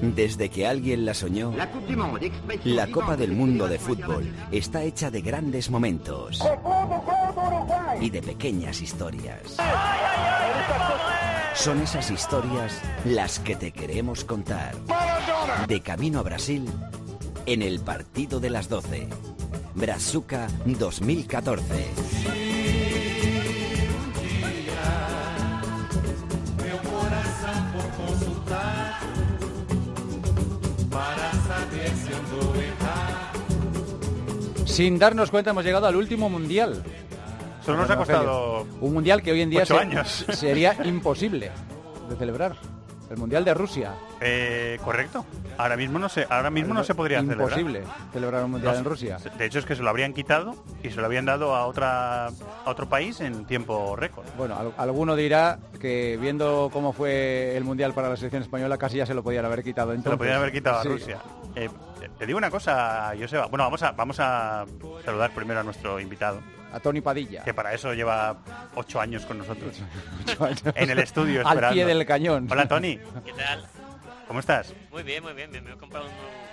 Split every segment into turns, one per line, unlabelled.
Desde que alguien la soñó, la Copa del Mundo de Fútbol está hecha de grandes momentos y de pequeñas historias. Son esas historias las que te queremos contar. De camino a Brasil, en el partido de las 12. Brazuca 2014.
Sin darnos cuenta hemos llegado al último mundial.
Solo nos ha costado
un mundial que hoy en día
8 años.
Sería imposible de celebrar. El mundial de Rusia.
Correcto. Ahora mismo no se podría celebrar.
Imposible celebrar un mundial en Rusia.
De hecho es que se lo habrían quitado y se lo habían dado a otro país en tiempo récord.
Bueno, alguno dirá que viendo cómo fue el mundial para la selección española casi ya se lo podían haber quitado. Entonces,
se lo podían haber quitado a
sí.
Rusia. Te digo una cosa, Joseba. Bueno, vamos a saludar primero a nuestro invitado.
A Tony Padilla.
Que para eso lleva 8 años con nosotros.
8 años.
En el estudio esperando.
Al pie del cañón.
Hola, Tony.
¿Qué tal?
¿Cómo estás?
Muy bien. Me he comprado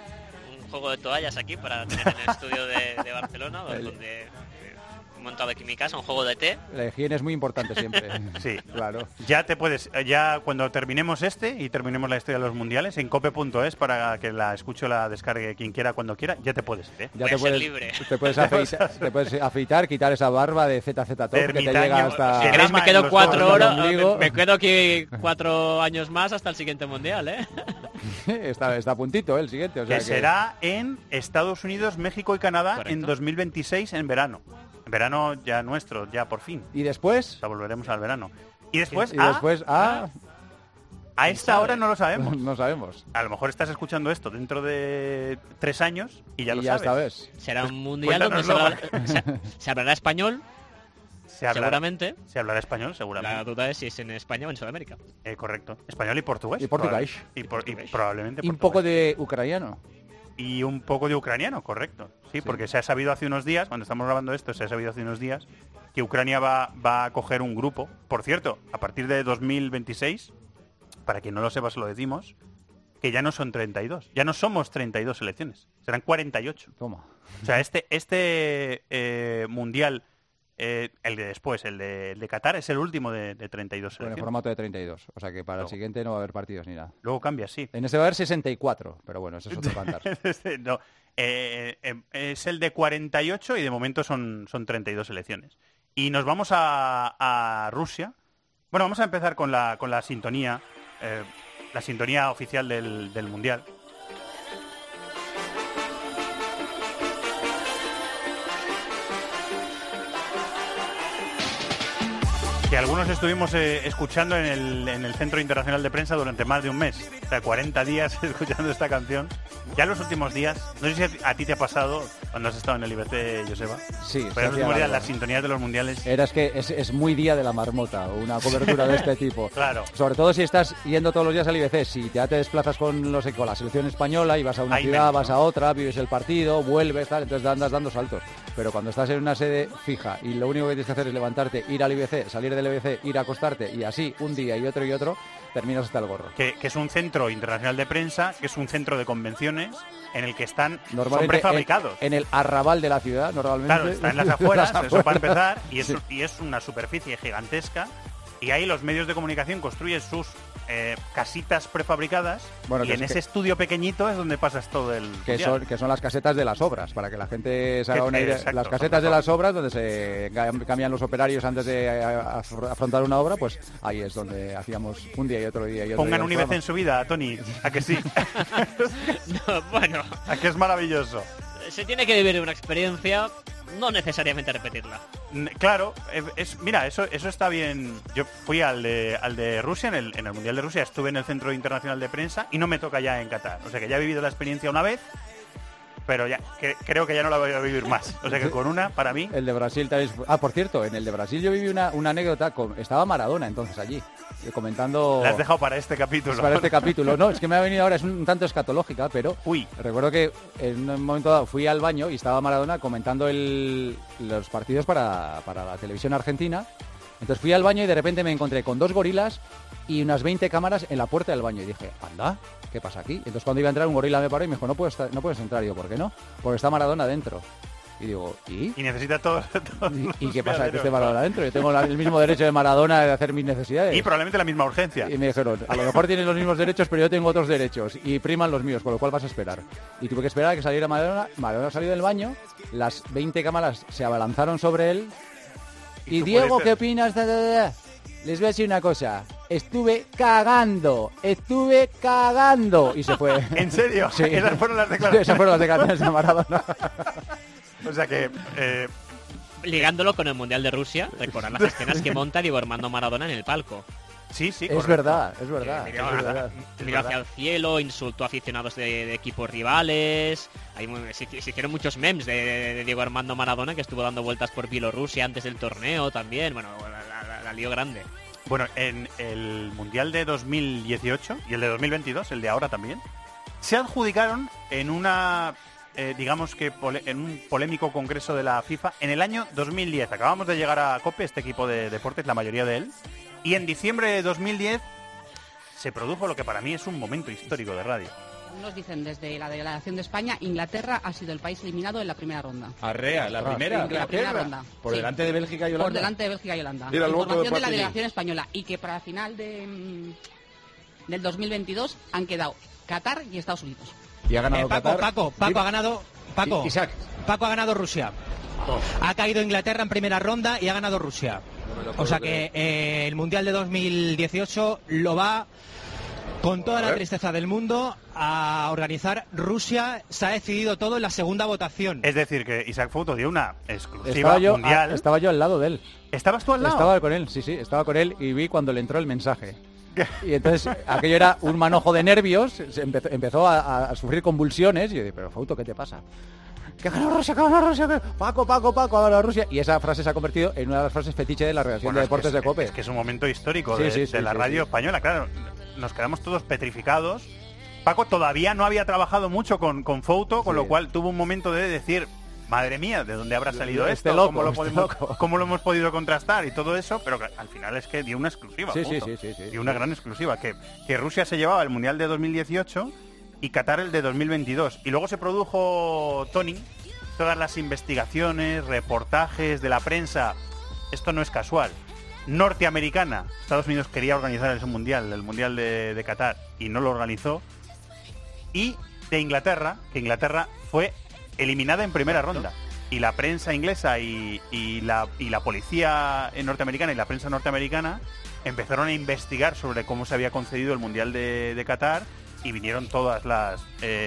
un juego de toallas aquí para tener en el estudio de Barcelona, donde he montado aquí mi casa, un juego de té.
La higiene es muy importante siempre.
Sí,
claro.
Ya cuando terminemos y terminemos la historia de los mundiales, en cope.es, para que la escuche, la descargue quien quiera, cuando quiera, ya te puedes ir, ¿eh?
Ya
Voy a ser libre.
Te puedes afeitar, quitar esa barba de ZZ Top que te llega hasta...
Si queréis me quedo 4 horas,
ombligo.
me quedo aquí 4 años más hasta el siguiente mundial, ¿eh?
Está a puntito, el siguiente. O sea
que será en Estados Unidos, México y Canadá. Correcto. En 2026 en verano. En verano ya nuestro, ya por fin.
¿Y después?
O sea, volveremos al verano. Y después
a
esta hora no lo sabemos.
No sabemos.
A lo mejor estás escuchando esto dentro de 3 años y ya lo
ya
sabes.
Será un mundial donde se hablará español. Seguramente.
Se hablará español, seguramente.
La duda es si es en España o en Sudamérica.
Correcto. Español y portugués.
Y portugués.
Y probablemente portugués.
Y un poco de ucraniano.
Y un poco de ucraniano, correcto. Sí, porque se ha sabido hace unos días, cuando estamos grabando esto, que Ucrania va a coger un grupo. Por cierto, a partir de 2026, para quien no lo sepa, se lo decimos, que ya no son 32. Ya no somos 32 selecciones. Serán 48.
Toma.
O sea, este mundial... el de después, el de Qatar, es el último de 32 selecciones.
En el formato de 32, o sea que para el siguiente no va a haber partidos ni nada.
Luego cambia, sí.
En ese va a haber 64, pero bueno, eso es otro cantar.
No, es el de 48 y de momento son 32 selecciones. Y nos vamos a Rusia. Bueno, vamos a empezar con la sintonía, la sintonía oficial del Mundial. Que algunos estuvimos escuchando en el Centro Internacional de Prensa durante más de un mes. O sea, 40 días escuchando esta canción. Ya en los últimos días, no sé si a ti te ha pasado cuando has estado en el IBC, Joseba.
Sí.
Pero en los últimos días las sintonías de los mundiales...
Es que es muy día de la marmota, una cobertura de este tipo.
Claro.
Sobre todo si estás yendo todos los días al IBC, si ya te desplazas con la selección española y vas a una ciudad, vas a otra, vives el partido, vuelves, tal, entonces andas dando saltos. Pero cuando estás en una sede fija y lo único que tienes que hacer es levantarte, ir al IBC, salir del IBC, ir a acostarte y así un día y otro, terminas hasta el gorro.
Que es un centro internacional de prensa, que es un centro de convenciones en el que son prefabricados.
En el arrabal de la ciudad, normalmente.
Claro, está en las afueras, eso para empezar, y es una superficie gigantesca. Y ahí los medios de comunicación construyen sus casitas prefabricadas, y en ese estudio pequeñito es donde pasas todo el...
Que son las casetas de las obras, para que la gente se haga una idea. Exacto, las casetas de las obras, donde se cambian los operarios antes de afrontar una obra, pues ahí es donde hacíamos un día y otro día.
Pongan un IBC en su vida, Tony, ¿a que sí?
No, bueno.
¿A que es maravilloso?
Se tiene que vivir una experiencia, no necesariamente repetirla.
Claro, mira, eso está bien. Yo fui al de Rusia, en el Mundial de Rusia, estuve en el Centro Internacional de Prensa y no me toca ya en Qatar. O sea que ya he vivido la experiencia una vez, pero ya creo que ya no la voy a vivir más. O sea que con una, para mí...
El de Brasil también... por cierto, en el de Brasil yo viví una anécdota. Estaba Maradona entonces allí, comentando...
La has dejado para este capítulo.
Para este capítulo. No, es que me ha venido ahora, es un tanto escatológica, pero... Recuerdo que en un momento dado fui al baño y estaba Maradona comentando los partidos para la televisión argentina. Entonces fui al baño y de repente me encontré con 2 gorilas y unas 20 cámaras en la puerta del baño. Y dije, anda, ¿qué pasa aquí? Entonces cuando iba a entrar un gorila me paró y me dijo, no puedes entrar. Y yo, ¿por qué no? Porque está Maradona dentro. Y digo, ¿y?
Y necesita todo.
¿Y qué pasa? Que esté Maradona adentro. Yo tengo el mismo derecho de Maradona de hacer mis necesidades.
Y probablemente la misma urgencia.
Y me dijeron, a lo mejor tienes los mismos derechos, pero yo tengo otros derechos. Y priman los míos, con lo cual vas a esperar. Y tuve que esperar a que saliera Maradona. Maradona salió del baño, las 20 cámaras se abalanzaron sobre él. Y Diego, ¿qué opinas? Les voy a decir una cosa. Estuve cagando. Y se fue.
¿En serio?
Sí.
Esas fueron las declaraciones.
Esas fueron las declaraciones de Maradona.
O sea que...
Ligándolo con el Mundial de Rusia, recordar las escenas que monta Diego Armando Maradona en el palco.
Sí, sí,
es verdad.
Miró hacia el cielo, insultó a aficionados de equipos rivales. Se hicieron muchos memes de Diego Armando Maradona, que estuvo dando vueltas por Bielorrusia antes del torneo también. Bueno, la lío grande.
Bueno, en el Mundial de 2018 y el de 2022, el de ahora también, se adjudicaron en una... digamos que en un polémico congreso de la FIFA en el año 2010. Acabamos de llegar a COPE, este equipo de deportes, la mayoría de él, y en diciembre de 2010 se produjo lo que para mí es un momento histórico de radio.
Nos dicen desde la delegación de España, Inglaterra ha sido el país eliminado en la primera ronda.
Arrea, la primera.
La primera ronda.
Por delante de Bélgica y Holanda.
Por delante de Bélgica y Holanda. Información de la delegación española. Y que para la final del 2022 han quedado Qatar y Estados Unidos.
Y ha ganado Qatar.
Paco ha ganado.
Isaac.
Paco ha ganado Rusia. Ha caído Inglaterra en primera ronda y ha ganado Rusia. O sea que el Mundial de 2018 lo va, con toda la tristeza del mundo, a organizar Rusia. Se ha decidido todo en la segunda votación.
Es decir, que Isaac Fouto dio una exclusiva mundial.
Estaba yo al lado de él.
¿Estabas tú al lado?
Estaba con él, sí, estaba con él y vi cuando le entró el mensaje. Y entonces aquello era un manojo de nervios, empezó a sufrir convulsiones y yo dije, pero Fouto, ¿qué te pasa? ¡Que ganó Rusia, que ganó Rusia! Paco, ha ganado Rusia. Y esa frase se ha convertido en una de las frases fetiche de la redacción de deportes de COPE.
Es que es un momento histórico de la radio española, claro. Nos quedamos todos petrificados. Paco todavía no había trabajado mucho con Fouto, con lo cual tuvo un momento de decir, madre mía, ¿de dónde habrá salido esto? ¿Cómo lo hemos podido contrastar? Y todo eso, pero al final es que dio una exclusiva. Dio una gran exclusiva, que Rusia se llevaba el Mundial de 2018 y Qatar el de 2022. Y luego se produjo, Tony, todas las investigaciones, reportajes de la prensa. Esto no es casual. Norteamericana. Estados Unidos quería organizar el Mundial de Qatar, y no lo organizó. Y de Inglaterra, que Inglaterra fue eliminada en primera ronda. Y la prensa inglesa y la policía norteamericana y la prensa norteamericana empezaron a investigar sobre cómo se había concedido el Mundial de Qatar, y vinieron todas las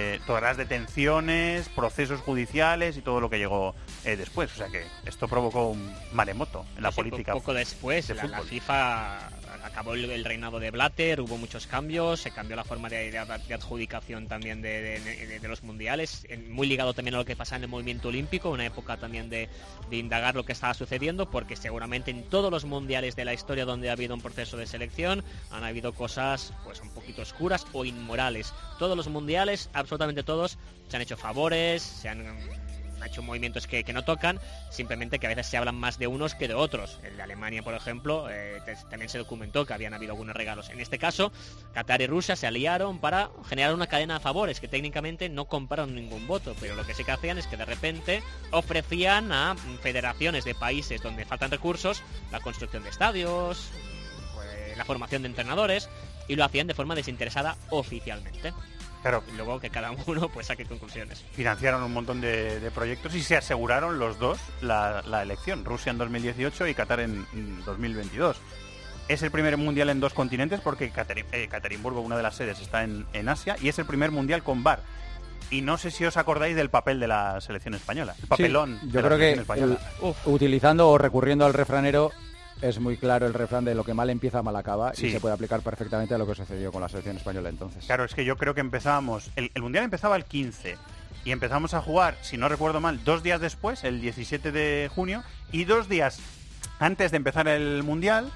detenciones, procesos judiciales y todo lo que llegó después. O sea que esto provocó un maremoto en la política.
Poco después, la FIFA acabó el reinado de Blatter, hubo muchos cambios, se cambió la forma de adjudicación también de los mundiales, muy ligado también a lo que pasa en el movimiento olímpico, una época también de indagar lo que estaba sucediendo, porque seguramente en todos los mundiales de la historia donde ha habido un proceso de selección han habido cosas pues un poquito oscuras o inmorales. Todos los mundiales, absolutamente todos, se han hecho favores, se han hecho movimientos que no tocan, simplemente que a veces se hablan más de unos que de otros. El de Alemania, por ejemplo, también se documentó que habían habido algunos regalos. En este caso, Qatar y Rusia se aliaron para generar una cadena de favores que técnicamente no compraron ningún voto, pero lo que sí que hacían es que de repente ofrecían a federaciones de países donde faltan recursos la construcción de estadios, pues, la formación de entrenadores, y lo hacían de forma desinteresada oficialmente.
Claro.
Y luego que cada uno pues saque conclusiones.
Financiaron un montón de proyectos y se aseguraron los dos la elección. Rusia en 2018 y Qatar en 2022. Es el primer mundial en dos continentes porque Ekaterimburgo, una de las sedes, está en Asia, y es el primer mundial con VAR. Y no sé si os acordáis del papel de la selección española. El papelón.
Sí, yo creo que utilizando o recurriendo al refranero, es muy claro el refrán de lo que mal empieza, mal acaba, y se puede aplicar perfectamente a lo que sucedió con la selección española entonces.
Claro, es que yo creo que empezábamos... El Mundial empezaba el 15 y empezamos a jugar, si no recuerdo mal, 2 días después, el 17 de junio, y 2 días antes de empezar el Mundial,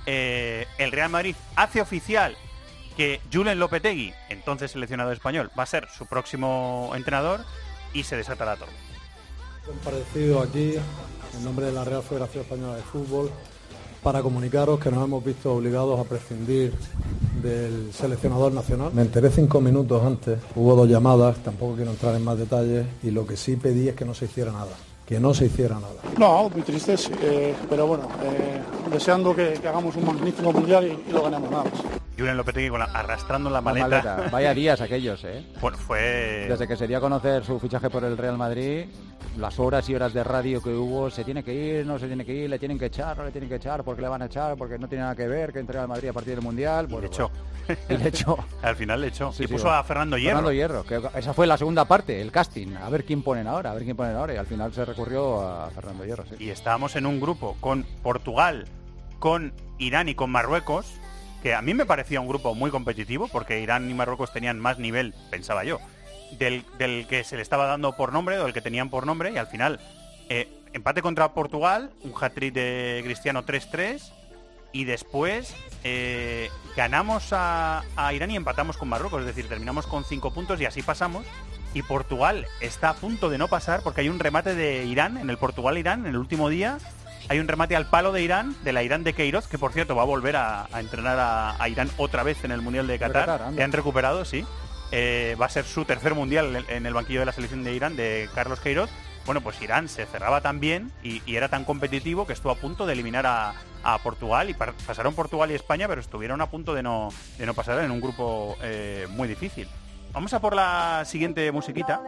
el Real Madrid hace oficial que Julen Lopetegui, entonces seleccionado español, va a ser su próximo entrenador, y se desata la tormenta.
Comparecido aquí en nombre de la Real Federación Española de Fútbol para comunicaros que nos hemos visto obligados a prescindir del seleccionador nacional. Me enteré 5 minutos antes, hubo 2 llamadas, tampoco quiero entrar en más detalles, y lo que sí pedí es que no se hiciera nada. Que no se hiciera nada.
No, muy triste, sí, pero bueno, deseando que hagamos un magnífico mundial y lo ganemos nada más.
Julen Lopetegui arrastrando la maleta.
Vaya días aquellos, ¿eh?
Bueno, fue...
Desde que se dio a conocer su fichaje por el Real Madrid, las horas y horas de radio que hubo, se tiene que ir, no se tiene que ir, le tienen que echar, no le tienen que echar, porque le van a echar, porque no tiene nada que ver que entre al Madrid a partir del Mundial.
Pues, le echó. Al final le echó.
Sí,
y puso a Fernando Hierro.
Fernando Hierro, que esa fue la segunda parte, el casting. A ver quién ponen ahora, y al final se recurrió a Fernando Hierro, sí.
Y estábamos en un grupo con Portugal, con Irán y con Marruecos, que a mí me parecía un grupo muy competitivo, porque Irán y Marruecos tenían más nivel, pensaba yo, del que se le estaba dando por nombre, o del que tenían por nombre, y al final empate contra Portugal, un hat-trick de Cristiano 3-3, y después ganamos a Irán y empatamos con Marruecos, es decir, terminamos con 5 puntos y así pasamos. Y Portugal está a punto de no pasar porque hay un remate de Irán, en el Portugal-Irán, en el último día. Hay un remate al palo de Irán, de la Irán de Queiroz, que por cierto va a volver a entrenar a Irán otra vez en el Mundial de Qatar. Le han recuperado, sí. Va a ser su tercer Mundial en el banquillo de la selección de Irán, de Carlos Queiroz. Bueno, pues Irán se cerraba tan bien y era tan competitivo que estuvo a punto de eliminar a Portugal, y pasaron Portugal y España, pero estuvieron a punto de no pasar en un grupo muy difícil. Vamos a por la siguiente musiquita.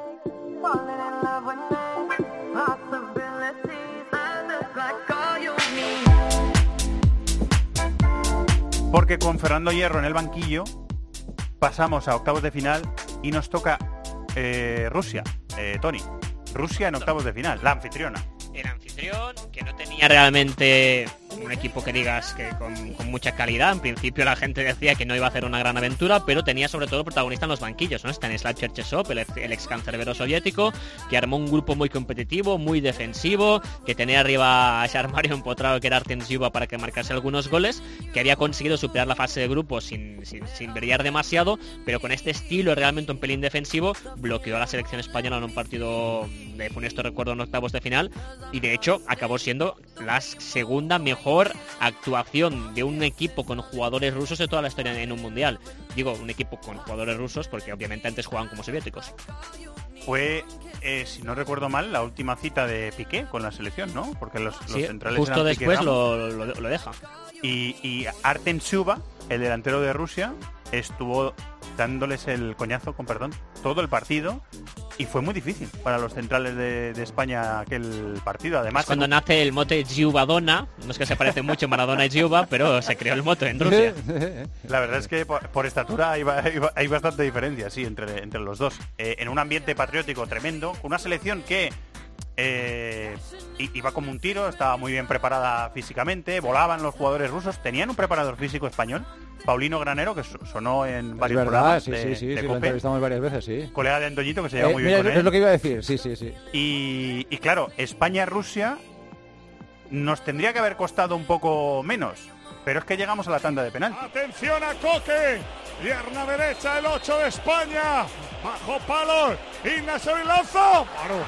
Porque con Fernando Hierro en el banquillo pasamos a octavos de final y nos toca Rusia, Tony. Rusia en octavos de final, la anfitriona.
El anfitrión, que no tenía realmente un equipo que digas que con mucha calidad. En principio la gente decía que no iba a hacer una gran aventura, pero tenía sobre todo protagonista en los banquillos, ¿no? Stanislav Cherchesov, el ex cancerbero soviético, que armó un grupo muy competitivo, muy defensivo, que tenía arriba a ese armario empotrado que era Artem Zyuba para que marcase algunos goles, que había conseguido superar la fase de grupos sin brillar demasiado, pero con este estilo realmente un pelín defensivo, bloqueó a la selección española en un partido de funesto recuerdo en octavos de final, y de hecho acabó siendo la segunda mejor actuación de un equipo con jugadores rusos de toda la historia en un mundial. Digo, un equipo con jugadores rusos porque obviamente antes jugaban como soviéticos.
Fue, si no recuerdo mal, la última cita de Piqué con la selección, ¿no? Porque los centrales
justo
eran
después
Piqué,
lo deja.
Y Artem Zyuba, el delantero de Rusia, estuvo dándoles el coñazo, con perdón, todo el partido, y fue muy difícil para los centrales de España aquel partido. Además,
cuando nace el mote Zyubadona, no es que se parece mucho Maradona y Zyuba, pero se creó el mote en Rusia.
La verdad es que por estatura hay bastante diferencia, sí, entre los dos. En un ambiente patriótico tremendo, una selección que iba como un tiro, estaba muy bien preparada físicamente, volaban los jugadores rusos, tenían un preparador físico español, Paulino Granero, que sonó en varios programas
sí,
de
lo entrevistamos varias veces, sí.
Colega de Antoñito, que se lleva muy bien con él.
Es lo que iba a decir, sí.
Y claro, España-Rusia nos tendría que haber costado un poco menos, pero es que llegamos a la tanda de penal.
Atención a Coque, pierna derecha, el 8 de España, bajo palo, Ignacio Vilanzo,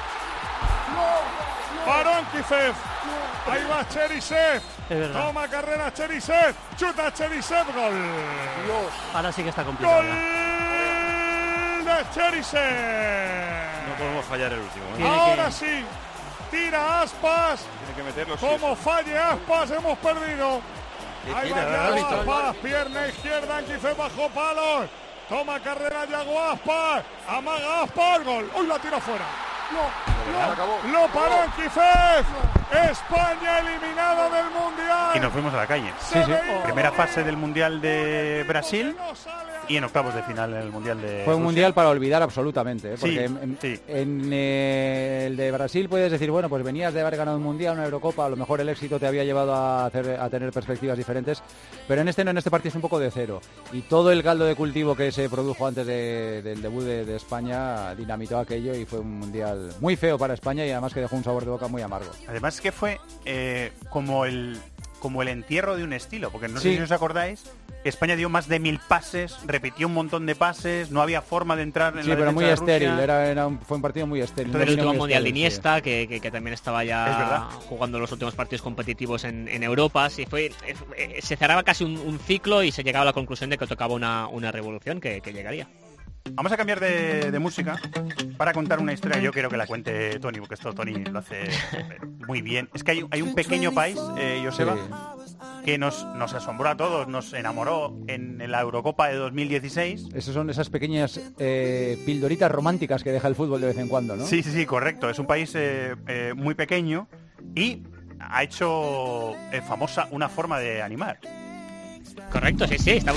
paró Ankifev, ahí va Cherisev, toma carrera Cherisev, chuta Cherisev, gol.
Dios, ahora sí que está complicado.
Gol de Cherisev.
No podemos fallar el último.
Ahora sí, tira Aspas.
Tiene que meterlo.
Como falle Aspas, hemos perdido. Ahí va Yago Aspas, pierna izquierda, Ankifev bajo palos. Toma carrera Yago Aspas, amaga Aspas, gol. Uy, la tira fuera. Lo paró Ankifev. España eliminada del Mundial.
Y nos fuimos a la calle. Sí. Primera fase del Mundial de Brasil y en octavos de final en el Mundial de
Fue un
Rusia.
Mundial para olvidar absolutamente, porque
sí.
En el de Brasil puedes decir, bueno, pues venías de haber ganado un Mundial, una Eurocopa, a lo mejor el éxito te había llevado a tener perspectivas diferentes, pero en este partido es un poco de cero, y todo el caldo de cultivo que se produjo antes del debut de España dinamitó aquello, y fue un Mundial muy feo para España, y además que dejó un sabor de boca muy amargo.
Además que fue como el entierro de un estilo, porque no sé si os acordáis España dio más de 1000 pases, repitió un montón de pases, no había forma de entrar en la
pero muy
defensa de
estéril,
Rusia.
fue un partido muy estéril.
Entonces, el último mundial de
estéril,
Iniesta, que también estaba
Es
ya
verdad.
jugando los últimos partidos competitivos en Europa, sí, se cerraba casi un ciclo y se llegaba a la conclusión de que tocaba una revolución que llegaría.
Vamos a cambiar de música para contar una historia. Yo quiero que la cuente Tony, porque esto Tony lo hace muy bien. Es que hay un pequeño país, Joseba, que nos asombró a todos, nos enamoró en la Eurocopa de 2016.
Esas son esas pequeñas pildoritas románticas que deja el fútbol de vez en cuando, ¿no?
Sí, correcto. Es un país muy pequeño y ha hecho famosa una forma de animar.
Correcto, sí, estamos...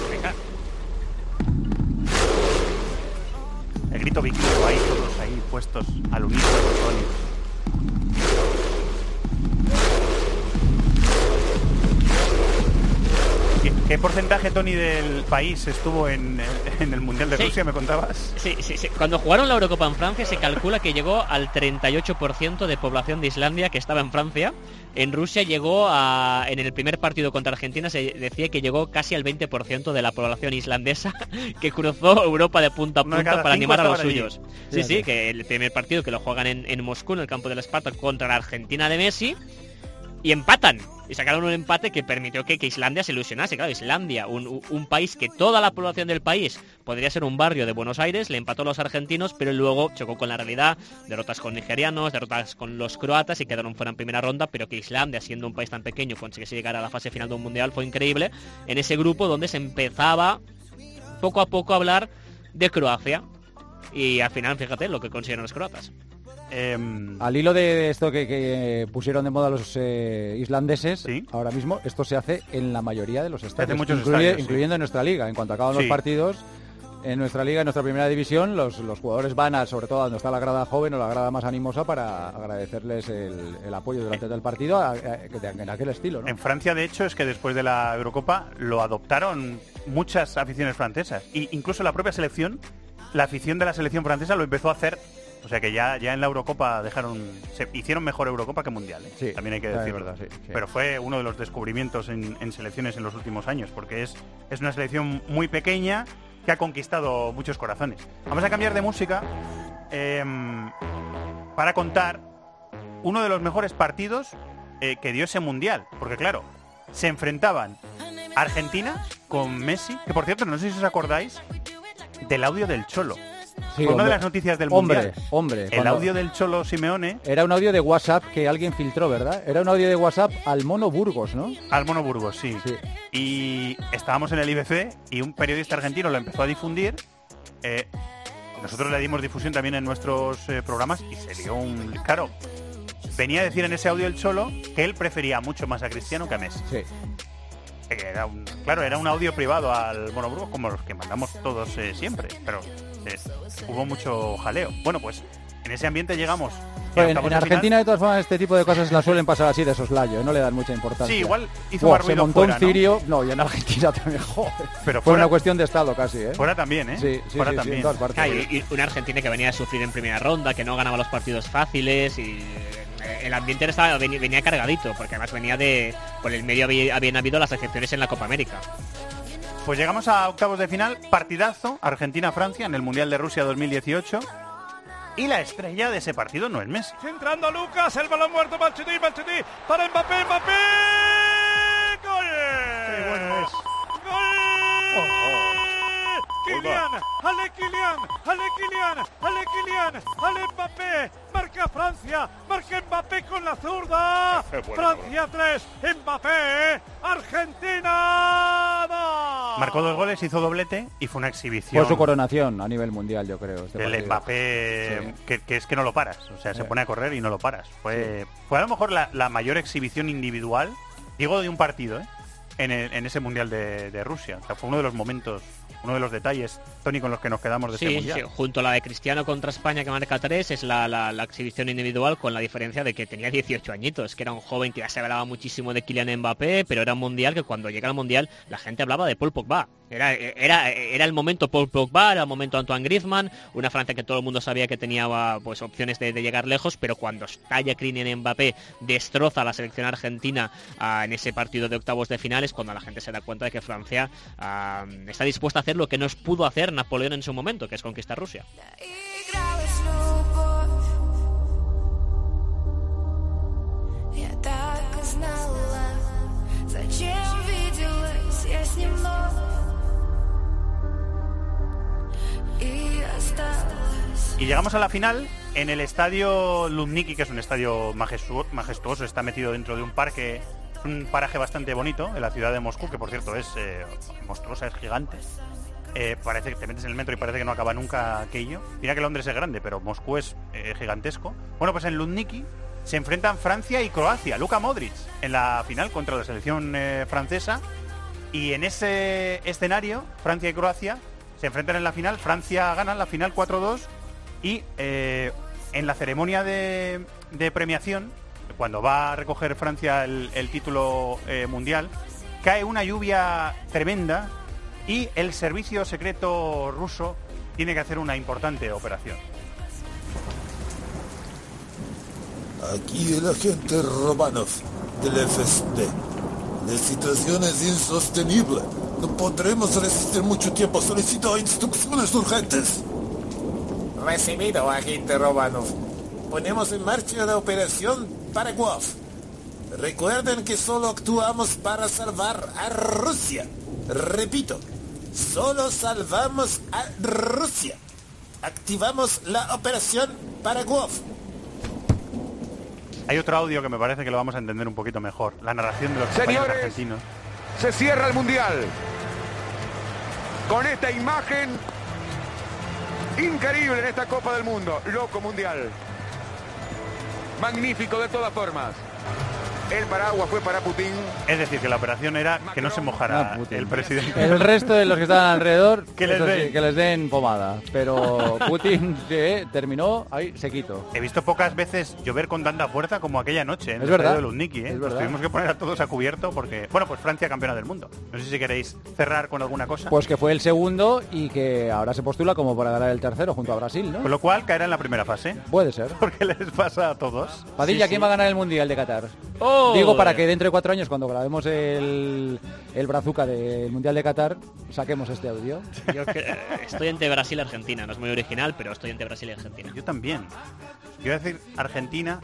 El grito vikingo ahí, todos ahí puestos al unísono, Tony. ¿Qué porcentaje, Tony, del país estuvo en el Mundial de Rusia, me contabas?
Sí. Cuando jugaron la Eurocopa en Francia se calcula que llegó al 38% de población de Islandia que estaba en Francia. En Rusia llegó en el primer partido contra Argentina se decía que llegó casi al 20% de la población islandesa que cruzó Europa de punta a punta para animar a los suyos. Sí, que el primer partido que lo juegan en Moscú, en el campo del Spartak, contra la Argentina de Messi, y empatan. Y sacaron un empate que permitió que Islandia se ilusionase. Claro, Islandia, un país que toda la población del país podría ser un barrio de Buenos Aires, le empató a los argentinos, pero luego chocó con la realidad, derrotas con nigerianos, derrotas con los croatas y quedaron fuera en primera ronda, pero que Islandia, siendo un país tan pequeño, consiguiese llegar a la fase final de un mundial fue increíble, en ese grupo donde se empezaba poco a poco a hablar de Croacia. Y al final, fíjate lo que consiguieron los croatas.
Al hilo de esto que pusieron de moda los islandeses, ahora mismo esto se hace en la mayoría de los estadios, incluyendo en nuestra liga. En cuanto acaban los partidos, en nuestra liga, en nuestra primera división, los jugadores van sobre todo a donde está la grada joven o la grada más animosa para agradecerles el apoyo durante el partido en aquel estilo, ¿no?
En Francia, de hecho, es que después de la Eurocopa lo adoptaron muchas aficiones francesas. E incluso la propia selección, la afición de la selección francesa lo empezó a hacer. O sea que ya en la Eurocopa se hicieron mejor Eurocopa que Mundial, ¿eh? Sí, también hay que decirlo.
Verdad, sí.
Pero fue uno de los descubrimientos en selecciones en los últimos años, porque es una selección muy pequeña que ha conquistado muchos corazones. Vamos a cambiar de música para contar uno de los mejores partidos que dio ese Mundial. Porque claro, se enfrentaban Argentina con Messi, que por cierto, no sé si os acordáis del audio del Cholo.
Sí,
una de las noticias del Mundial. El audio del Cholo Simeone.
Era un audio de WhatsApp que alguien filtró, ¿verdad? Era un audio de WhatsApp al Mono Burgos, ¿no?
Al Mono Burgos, sí. Y estábamos en el IBC y un periodista argentino lo empezó a difundir. Nosotros le dimos difusión también en nuestros programas y se dio un... Claro, venía a decir en ese audio el Cholo que él prefería mucho más a Cristiano que a Messi.
Sí.
Era un audio privado al Mono Burgos, como los que mandamos todos siempre, pero hubo mucho jaleo. Bueno, pues en ese ambiente llegamos.
En Argentina, de todas formas, este tipo de cosas las suelen pasar así de soslayo, no le dan mucha importancia.
Sí, igual hizo más ruido
se montó
fuera,
un cirio, ¿no? Y en Argentina también, joder.
Pero
fue una cuestión de estado casi, ¿eh?
Fuera también, ¿eh?
Sí,
fuera también.
en todas partes.
Y una Argentina que venía a sufrir en primera ronda, que no ganaba los partidos fáciles y... El ambiente venía cargadito, porque además venía por el medio habían habido las excepciones en la Copa América.
Pues llegamos a octavos de final, partidazo, Argentina-Francia en el Mundial de Rusia 2018. Y la estrella de ese partido no es Messi.
Entrando Lucas, el balón muerto, Balchuti para Mbappé, ¡gol! ¡Qué bueno es! ¡Gol! Kylian, Ale Mbappé, marca Francia, marca Mbappé con la zurda, Francia 3, Mbappé, Argentina 2.
Marcó 2 goles, hizo doblete y fue una exhibición.
Fue su coronación a nivel mundial, yo creo.
El Mbappé, que es que no lo paras, o sea, se pone a correr y no lo paras. Fue a lo mejor la mayor exhibición individual, digo, de un partido, en ese Mundial de Rusia. O sea, fue uno de los momentos, uno de los detalles, Tony, con los que nos quedamos de ese Mundial.
Sí, junto a la de Cristiano contra España, que marca 3, es la exhibición individual, con la diferencia de que tenía 18 añitos, que era un joven que ya se hablaba muchísimo de Kylian Mbappé, pero era un Mundial que cuando llega al Mundial la gente hablaba de Paul Pogba. Era el momento Paul Pogba, era el momento Antoine Griezmann, una Francia que todo el mundo sabía que tenía pues opciones de llegar lejos, pero cuando estalla Kylian Mbappé, destroza a la selección argentina en ese partido de octavos de finales, cuando la gente se da cuenta de que Francia está dispuesta a hacer lo que no pudo hacer Napoleón en su momento, que es conquistar Rusia.
Y llegamos a la final en el estadio Luzhniki, que es un estadio majestuoso, está metido dentro de un parque, un paraje bastante bonito en la ciudad de Moscú, que por cierto es monstruosa, es gigante. Parece que te metes en el metro y parece que no acaba nunca aquello. Mira que Londres es grande, pero Moscú es gigantesco. Bueno, pues en Luzhniki se enfrentan Francia y Croacia, Luka Modric, en la final contra la selección francesa. Y en ese escenario, Francia y Croacia se enfrentan en la final. Francia gana la final 4-2 y en la ceremonia de premiación, cuando va a recoger Francia el título mundial, cae una lluvia tremenda y el servicio secreto ruso tiene que hacer una importante operación.
Aquí el agente Romanov del FSB. La situación es insostenible. No podremos resistir mucho tiempo. Solicito instrucciones urgentes.
Recibido, agente Romanov. Ponemos en marcha la operación Paraguay. Recuerden que solo actuamos para salvar a Rusia. Repito, solo salvamos a Rusia. Activamos la operación Paraguay.
Hay otro audio que me parece que lo vamos a entender un poquito mejor. La narración de los compañeros argentinos.
Se cierra el Mundial con esta imagen increíble en esta Copa del Mundo. Loco Mundial. Magnífico de todas formas. El paraguas fue para Putin.
Es decir, que la operación era que no se mojara el presidente.
El resto de los que estaban alrededor,
que les
den pomada. Pero Putin terminó ahí sequito.
He visto pocas veces llover con tanta fuerza como aquella noche en el
estadio
de Luzhniki. Nos tuvimos que poner a todos a cubierto porque, bueno, pues Francia campeona del mundo. No sé si queréis cerrar con alguna cosa.
Pues que fue el segundo y que ahora se postula como para ganar el tercero junto a Brasil, ¿no?
Con lo cual caerá en la primera fase.
Puede ser.
Porque les pasa a todos.
Padilla, ¿quién va a ganar el Mundial de Qatar? Digo, para que dentro de 4 años, cuando grabemos el brazuca del Mundial de Qatar, saquemos este audio.
Yo estoy entre Brasil y Argentina. No es muy original, pero estoy entre Brasil y Argentina.
Yo también. Yo voy a decir Argentina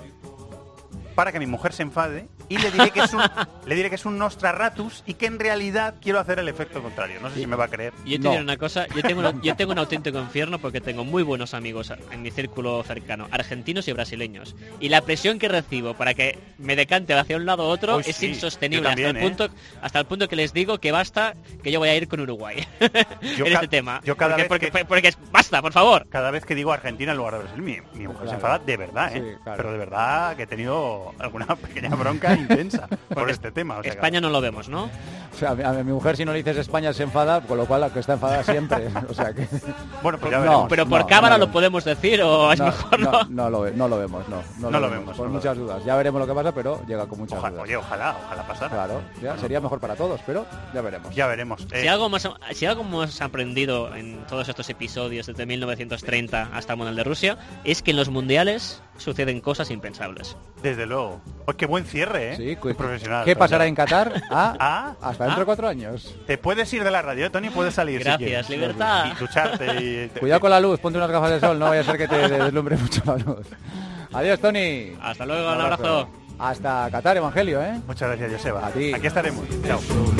para que mi mujer se enfade y le diré que es un Nostradamus y que en realidad quiero hacer el efecto contrario. No sé si me va a creer.
Yo te diré una cosa, yo tengo un auténtico infierno porque tengo muy buenos amigos en mi círculo cercano, argentinos y brasileños. Y la presión que recibo para que me decante hacia un lado u otro es insostenible. También, hasta el punto que les digo que basta, que yo voy a ir con Uruguay en este tema. Porque basta, por favor.
Cada vez que digo Argentina en lugar de Brasil, mi mujer se enfada de verdad, ¿eh? Sí, claro. Pero de verdad que he tenido alguna pequeña bronca intensa por este tema. O sea,
España no lo vemos, ¿no?
O sea, a mi mujer, si no le dices España, se enfada, con lo cual la que está enfadada siempre. O sea que...
Bueno, pues ya veremos.
Pero por cámara lo podemos decir o es mejor no.
No lo vemos, no lo vemos. Con muchas dudas. Ya veremos lo que pasa, pero llega con muchas dudas.
Oye, ojalá pasara.
Claro, ya sería mejor para todos, pero ya veremos.
Ya veremos.
Si algo hemos aprendido en todos estos episodios desde 1930 hasta el Mundial de Rusia, es que en los mundiales suceden cosas impensables.
Desde luego. Pues qué buen cierre, ¿eh?
Sí,
profesional.
¿Qué pasará en Qatar? Hasta dentro de 4 años.
Te puedes ir de la radio, Tony, puedes salir.
Gracias,
si
libertad.
Y ducharte.
Cuidado con la luz, ponte unas gafas de sol, no vaya a ser que te deslumbre mucho la luz. Adiós, Tony.
Hasta luego, un abrazo.
Hasta Qatar, Evangelio, ¿eh?
Muchas gracias, Joseba.
A ti.
Aquí estaremos. Chao.